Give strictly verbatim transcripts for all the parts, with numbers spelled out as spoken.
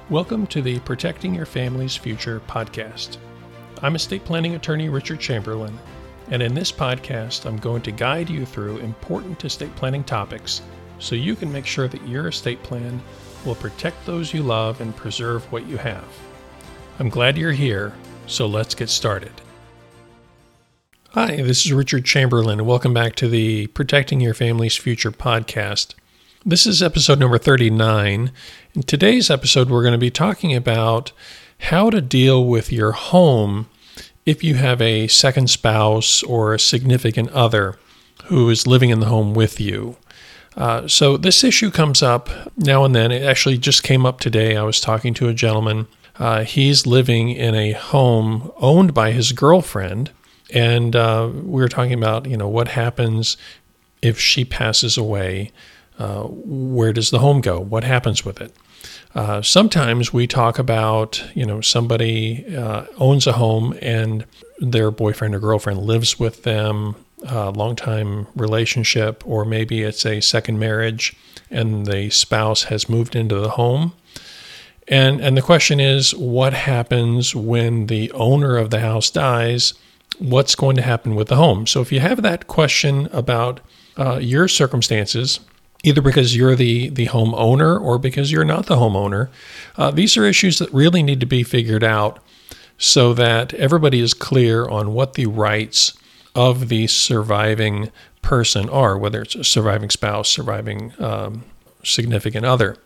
Welcome to the Protecting Your Family's Future podcast. I'm estate planning attorney Richard Chamberlain, and in this podcast, I'm going to guide you through important estate planning topics so you can make sure that your estate plan will protect those you love and preserve what you have. I'm glad you're here, so let's get started. Hi, this is Richard Chamberlain, and welcome back to the Protecting Your Family's Future podcast. This is episode number thirty-nine. In today's episode, we're going to be talking about how to deal with your home if you have a second spouse or a significant other who is living in the home with you. Uh, so this issue comes up now and then. It actually just came up today. I was talking to a gentleman. Uh, he's living in a home owned by his girlfriend, and uh, we were talking about, you know, what happens if she passes away. Uh, where does the home go? What happens with it? Uh, sometimes we talk about, you know, somebody uh, owns a home and their boyfriend or girlfriend lives with them, a long-time relationship, or maybe it's a second marriage and the spouse has moved into the home. And, and the question is, what happens when the owner of the house dies? What's going to happen with the home? So if you have that question about uh, your circumstances, either because you're the, the homeowner or because you're not the homeowner, uh, these are issues that really need to be figured out so that everybody is clear on what the rights of the surviving person are, whether it's a surviving spouse, surviving um, significant other.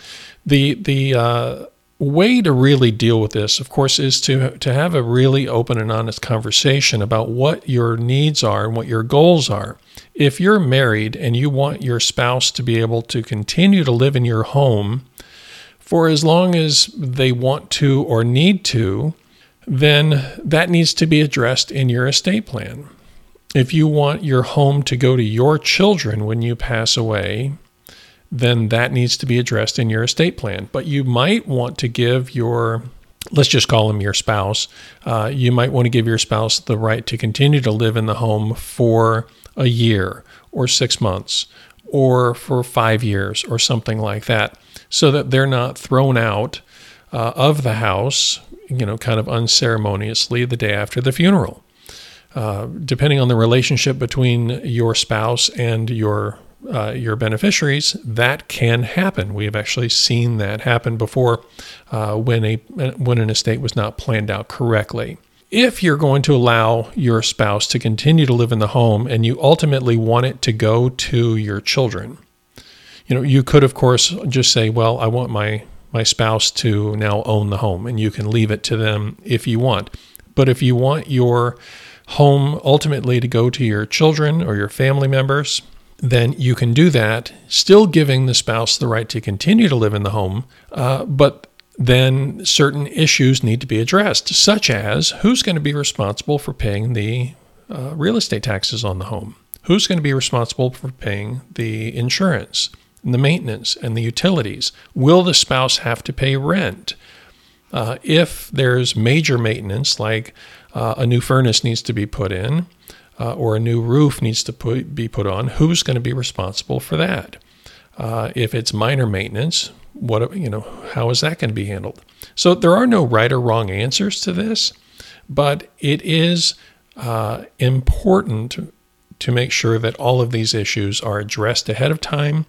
The the uh, way to really deal with this, of course, is to to have a really open and honest conversation about what your needs are and what your goals are. If you're married and you want your spouse to be able to continue to live in your home for as long as they want to or need to, then that needs to be addressed in your estate plan. If you want your home to go to your children when you pass away, then that needs to be addressed in your estate plan. But you might want to give your, let's just call him your spouse, uh, you might want to give your spouse the right to continue to live in the home for a year or six months or for five years or something like that, so that they're not thrown out uh, of the house, you know, kind of unceremoniously the day after the funeral. Uh, depending on the relationship between your spouse and your uh, your beneficiaries, that can happen. We have actually seen that happen before uh, when a when an estate was not planned out correctly. If you're going to allow your spouse to continue to live in the home and you ultimately want it to go to your children, you know, you could, of course, just say, well, I want my, my spouse to now own the home, and you can leave it to them if you want. But if you want your home ultimately to go to your children or your family members, then you can do that, still giving the spouse the right to continue to live in the home, uh, but then certain issues need to be addressed, such as who's going to be responsible for paying the uh, real estate taxes on the home? Who's going to be responsible for paying the insurance and the maintenance and the utilities? Will the spouse have to pay rent? Uh, if there's major maintenance, like uh, a new furnace needs to be put in uh, or a new roof needs to put, be put on, who's going to be responsible for that? Uh, if it's minor maintenance, what, you know, how is that going to be handled? So there are no right or wrong answers to this, but it is uh, important to make sure that all of these issues are addressed ahead of time.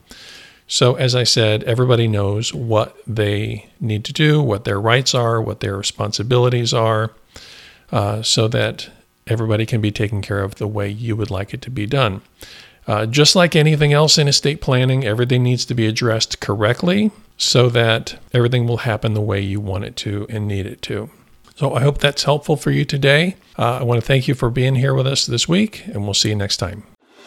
So as I said, everybody knows what they need to do, what their rights are, what their responsibilities are, uh, so that everybody can be taken care of the way you would like it to be done. Uh, just like anything else in estate planning, everything needs to be addressed correctly so that everything will happen the way you want it to and need it to. So I hope that's helpful for you today. Uh, I want to thank you for being here with us this week, and we'll see you next time.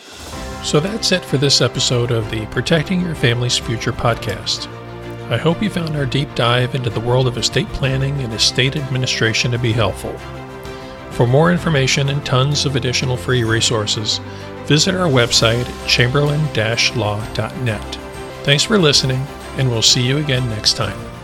So that's it for this episode of the Protecting Your Family's Future podcast. I hope you found our deep dive into the world of estate planning and estate administration to be helpful. For more information and tons of additional free resources, visit our website at chamberlain dash law dot net. Thanks for listening, and we'll see you again next time.